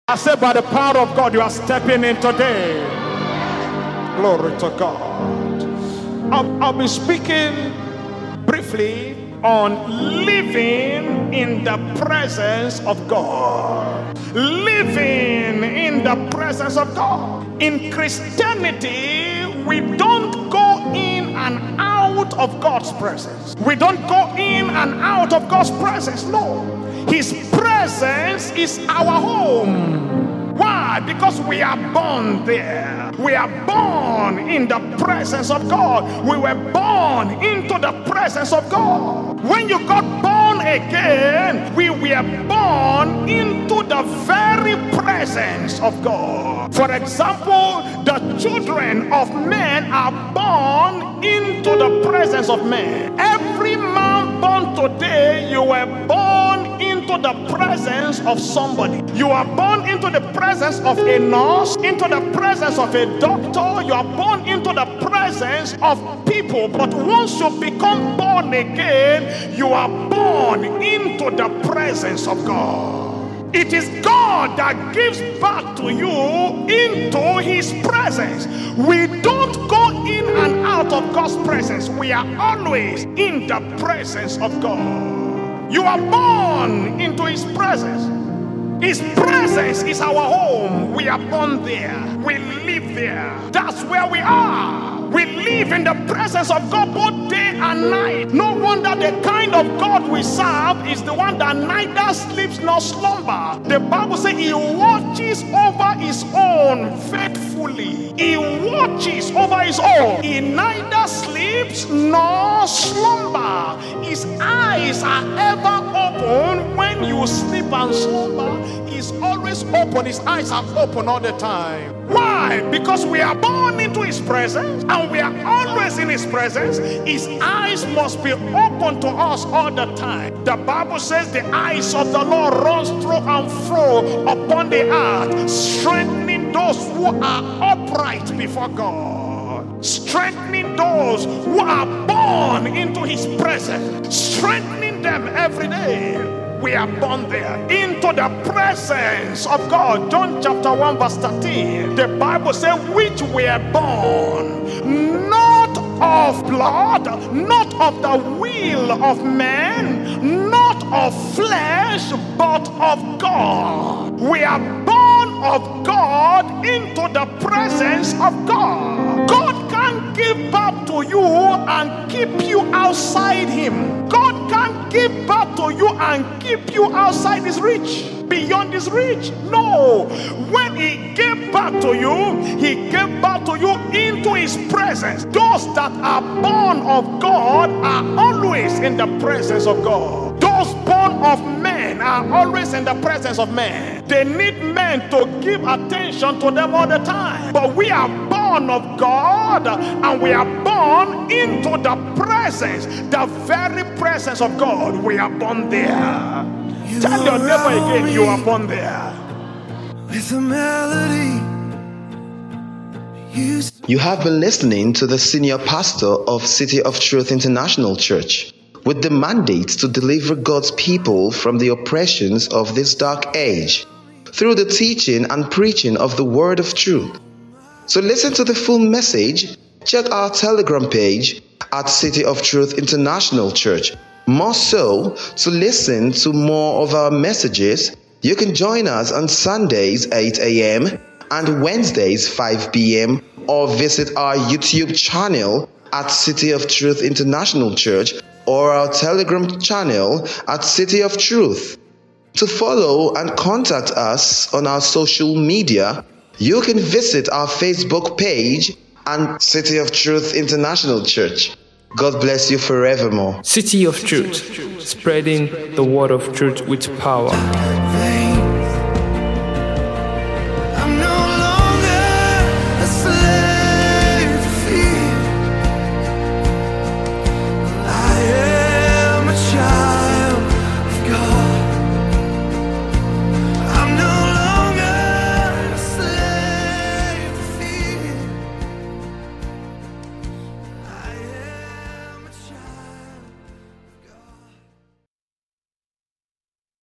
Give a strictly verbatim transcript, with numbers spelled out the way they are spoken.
I say by the power of God, you are stepping in today. Glory to God. I'll, I'll be speaking briefly on living in the presence of God. Living in the presence of God. In Christianity, we don't go in and out of God's presence. We don't go in and out of God's presence. No. His presence is our home. Why? Because we are born there. We are born in the presence of God. We were born into the presence of God. When you got born again, we were born into the very presence of God. For example, the children of men are born into the presence of men. Every man born today, you were born into the presence of somebody. You are born into the presence of a nurse, into the presence of a doctor. You are born into the presence of people. But once you become born again, you are born into the presence of God. It is God that gives back to you into his presence. We don't go in and out of God's presence. We are always in the presence of God. You are born into his presence. His presence is our home. We are born there. We live there. That's where we are. We live in the presence of God both day and night. No wonder the kind of God we serve is the one that neither sleeps nor slumber. The Bible says he watches over his own faithfully. He watches over his own. He neither sleeps nor slumber. His eyes are ever open. When you sleep and slumber, he's always open. His eyes are open all the time. Why? Because we are born into his presence and we are always in his presence. His eyes must be open to us all the time. The Bible says the eyes of the Lord runs through and fro upon the earth, strengthening those who are upright before God, strengthening those who are born into his presence, strengthening them every day. We are born there into the presence of God. John chapter one verse thirteen. The Bible says, which were born not of blood, not of the will of man, not of flesh, but of God. We are born of God into the presence of God. God can't give birth to you and keep you outside him. God can't give birth to you and keep you outside his reach, beyond his reach. No. When he gave birth to you, he gave birth to you into his presence. Those that are born of God are always in the presence of God. Those born of men are always in the presence of men. They need men to give attention to them all the time. But we are born of God and we are born into the presence, the very presence of God. We are born there. You Tell your neighbor again, you are born there. With a melody. You, you have been listening to the senior pastor of City of Truth International Church, with the mandate to deliver God's people from the oppressions of this dark age through the teaching and preaching of the word of truth. So listen to the full message. Check our Telegram page at City of Truth International Church. More so, to listen to more of our messages, you can join us on Sundays eight a.m. and Wednesdays five p.m. or visit our YouTube channel at City of Truth International Church or our Telegram channel at City of Truth. To follow and contact us on our social media, you can visit our Facebook page and City of Truth International Church. God bless you forevermore. City of Truth, spreading the word of truth with power. I'm no longer a slave.